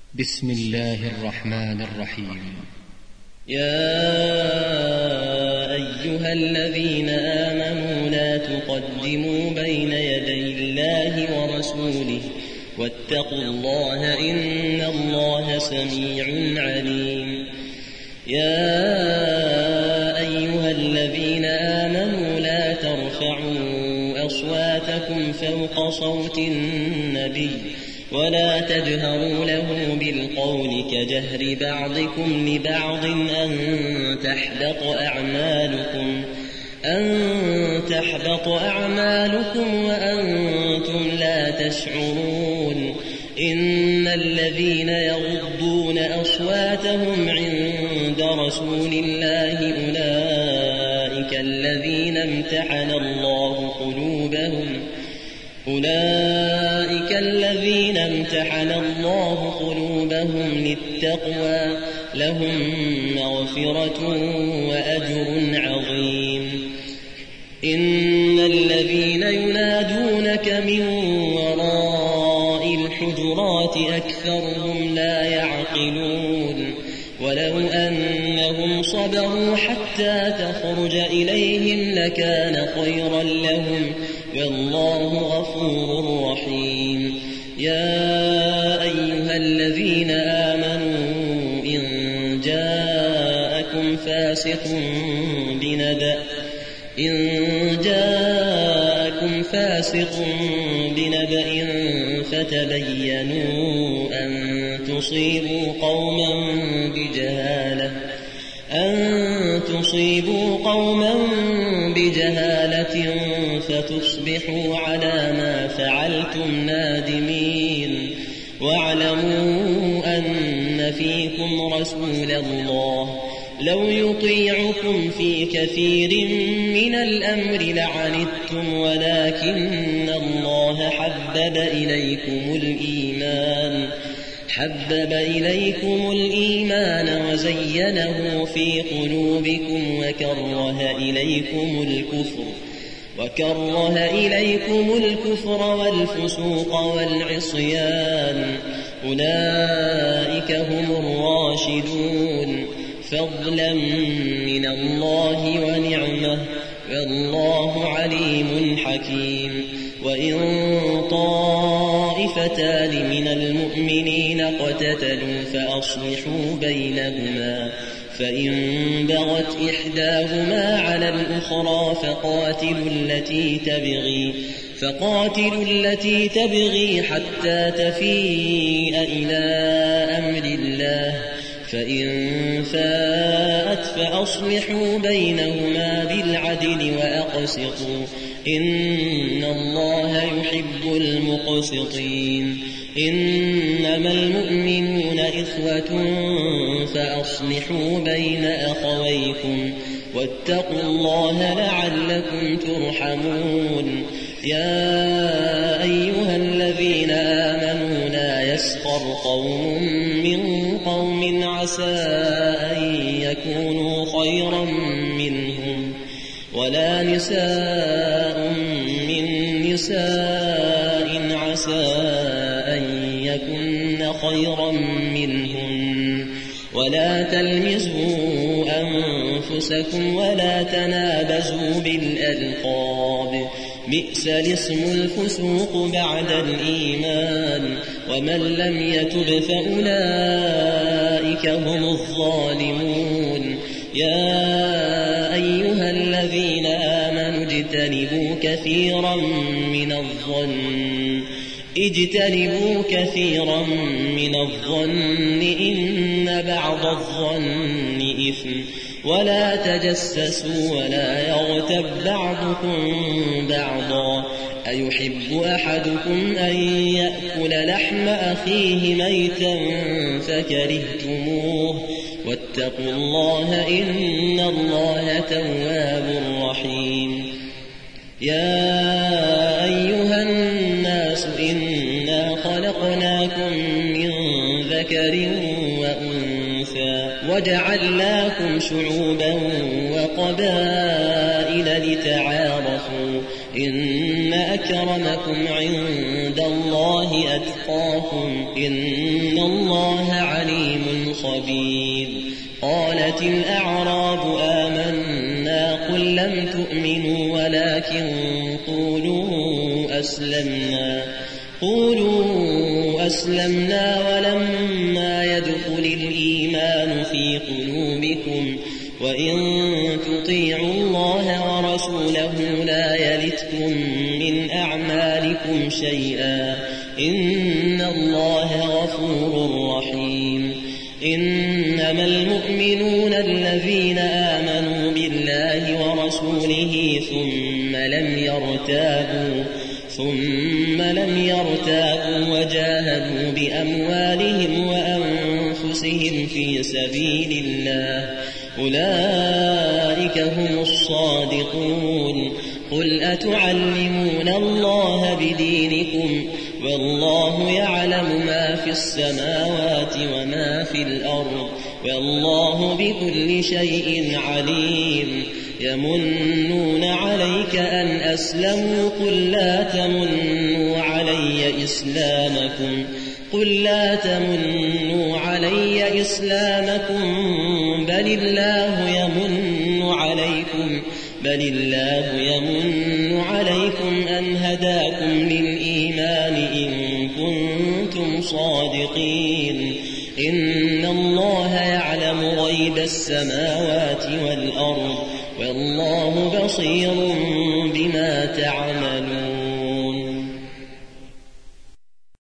بسم الله الرحمن الرحيم. يا أيها الذين آمنوا لا تقدموا بين يدي الله ورسوله واتقوا الله إن الله سميع عليم. يا أيها الذين آمنوا لا ترفعوا أصواتكم فوق صوت النبي ولا تجهروا له بالقول كجهر بعضكم لبعض أن تحبط أعمالكم وأنتم لا تشعرون. إن الذين يغضون أصواتهم عند رسول الله أولئك الذين امتحن الله قلوبهم للتقوى لهم مغفرة وأجر عظيم. إن الذين ينادونك من وراء الحجرات أكثرهم لا يعقلون. ولو أنهم صبروا حتى تخرج إليهم لكان خيرا لهم والله غفور رحيم. يا أيها الذين آمنوا إن جاءكم فاسق بنبأ فتبينوا أن تصيبوا قوما بجهالة فتصبحوا على ما فعلتم نادمين. واعلموا أن فيكم رسول الله لو يطيعكم في كثير من الأمر لعنتم ولكن الله حبب إليكم الإيمان وزينه في قلوبكم وكره إليكم الكفر والفسوق والعصيان أولئك هم الراشدون فضلا من الله ونعمة والله عليم حكيم. وإن طائفتان من المؤمنين اقتتلوا فأصلحوا بينهما فإن بغت إحداهما على الأخرى فقاتلوا التي تبغي حتى تفيء إلى أمر الله فإن فاءت فأصلحوا بينهما بالعدل وأقسطوا إن الله يحب المقسطين. إنما المؤمنون إخوة فأصلحوا بين أخويكم واتقوا الله لعلكم ترحمون. يا أيها الذين آمنوا لا يسخر قوم من قوم عسى أن يكونوا خيرا منهم ولا نساء من نساء عسى أن يكن خيرا منهن ولا تلمزوا أنفسكم ولا تنابزوا بالألقاب بئس الاسم الفسوق بعد الإيمان ومن لم يتب فأولئك هم الظالمون. يا أيها الذين آمنوا اجتنبوا كثيرا من الظن إن بعض الظن إثم ولا تجسسوا ولا يغتب بعضكم بعضا أيحب أحدكم أن يأكل لحم أخيه ميتا فكرهتموه واتقوا الله إن الله تواب رحيم. يا أيها الناس إنا خلقناكم من ذكر وأنثى وجعلناكم شعوبا وقبائل لتعارفوا إن أكرمكم عند الله أتقاكم إن الله عليم خبير قالت الأعراب آمنا قل لم تؤمنوا ولكن قولوا أسلمنا ولما يدخل الإيمان في قلوبكم وإن تطيعوا الله ورسوله لا يلتكم من أعمالكم شيئا إن الله غفور رحيم إنما المؤمنون الذين آمنوا بالله ورسوله ثم لم يرتابوا وجاهدوا بأموالهم وأنفسهم في سبيل الله أولئك هم الصادقون قل أتعلمون الله بدينكم والله يعلم ما في السماوات وما في الأرض والله بكل شيء عليم يمنون عليك أن أسلموا قل لا تمنوا علي إسلامكم بل الله يمن عليكم أن هداكم للإيمان إن كنتم صادقين إن الله يعلم غيب السماوات والأرض والله بصير بما تعملون